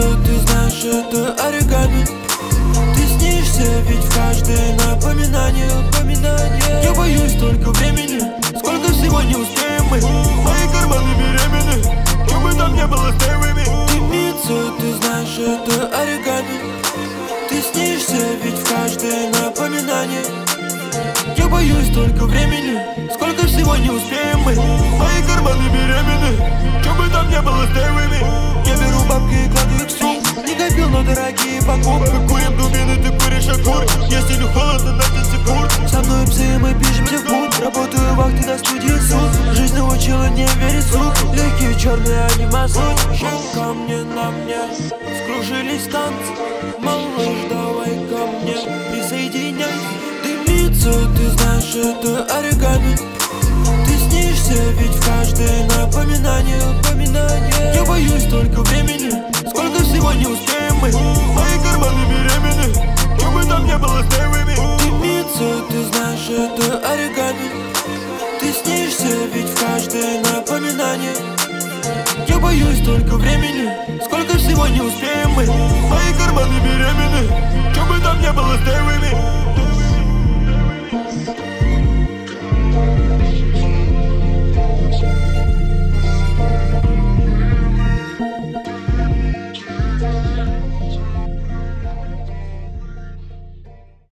Дымится, ты знаешь, это оригами. Ты снишься, ведь в каждое напоминание. Я боюсь только времени, сколько всего не успеем мы. Мои карманы беременны, что бы там не было, stay with me. Дымится, ты знаешь, это оригами. Ты снишься, ведь в каждое напоминание. Я боюсь только времени, сколько всего не успеем мы. Мои карманы беременны, что бы там не было, stay with me. Я беру бабки и кладу их в сумку. Не копил на дорогие покупки. Курим дубины, ты куришь окурок. Я стелю холодно на курт. Со мной псы, мы пишемся в путь. Работаю вахты до студии суд. Жизнь научила не верить в суд. Легкие черные, а не мазут. Ко мне, на мне скружились танцы. Малыш, давай ко мне присоединяйся. Дымится, ты знаешь, это оригами. Ты снишься, ведь в каждое напоминание. Я боюсь только времени, сколько всего не успеем мы. Мои карманы беременны, что бы там не было, stay with me. Дымится, ты знаешь, это оригами. Ты снишься, ведь в каждое напоминание. Я боюсь только времени, сколько всего не успеем мы. Мои карманы беременны, что бы там не было, stay with me.